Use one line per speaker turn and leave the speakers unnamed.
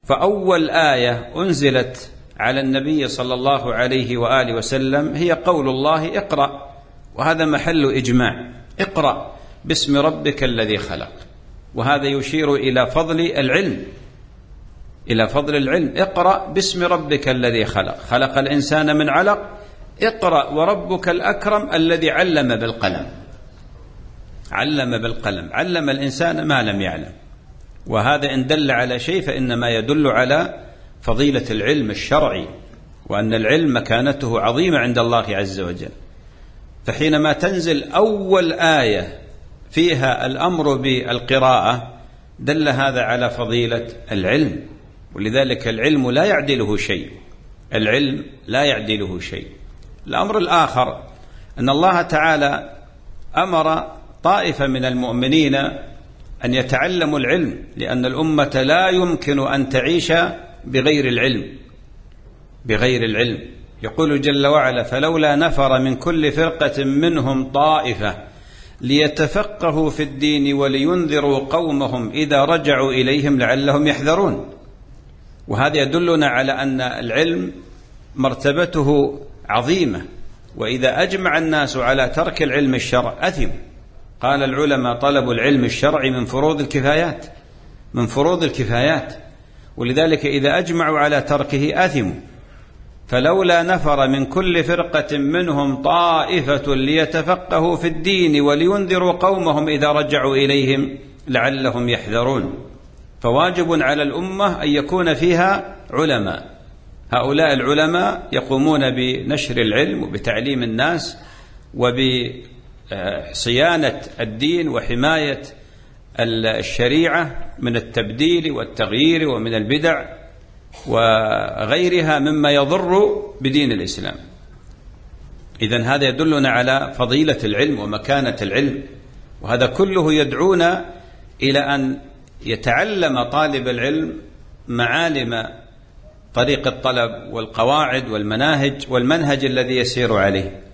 فأول آية أنزلت على النبي صلى الله عليه وآله وسلم هي قول الله اقرأ، وهذا محل إجماع، اقرأ باسم ربك الذي خلق، وهذا يشير إلى فضل العلم، إلى فضل العلم. اقرأ باسم ربك الذي خلق، خلق الإنسان من علق، اقرأ وربك الأكرم الذي علم بالقلم، علم بالقلم، علم الإنسان ما لم يعلم. وهذا إن دل على شيء فإنما يدل على فضيلة العلم الشرعي، وأن العلم مكانته عظيمة عند الله عز وجل. فحينما تنزل أول آية فيها الأمر بالقراءة دل هذا على فضيلة العلم، ولذلك العلم لا يعدله شيء، العلم لا يعدله شيء. الأمر الآخر أن الله تعالى أمر طائفة من المؤمنين أن يتعلموا العلم، لأن الأمة لا يمكن أن تعيش بغير العلم، بغير العلم. يقول جل وعلا: فلولا نفر من كل فرقة منهم طائفة ليتفقهوا في الدين ولينذروا قومهم إذا رجعوا إليهم لعلهم يحذرون. وهذا يدلنا على أن العلم مرتبته عظيمة، وإذا أجمع الناس على ترك العلم الشرع أثم. قال العلماء: طلب العلم الشرعي من فروض الكفايات، من فروض الكفايات، ولذلك إذا أجمعوا على تركه أثموا. فلولا نفر من كل فرقة منهم طائفة ليتفقهوا في الدين ولينذروا قومهم إذا رجعوا إليهم لعلهم يحذرون. فواجب على الأمة أن يكون فيها علماء، هؤلاء العلماء يقومون بنشر العلم وبتعليم الناس وبصيانة الدين وحماية الشريعة من التبديل والتغيير ومن البدع وغيرها مما يضر بدين الإسلام. إذن هذا يدلنا على فضيلة العلم ومكانة العلم، وهذا كله يدعونا إلى أن يتعلم طالب العلم معالم طريق الطلب والقواعد والمناهج والمنهج الذي يسير عليه.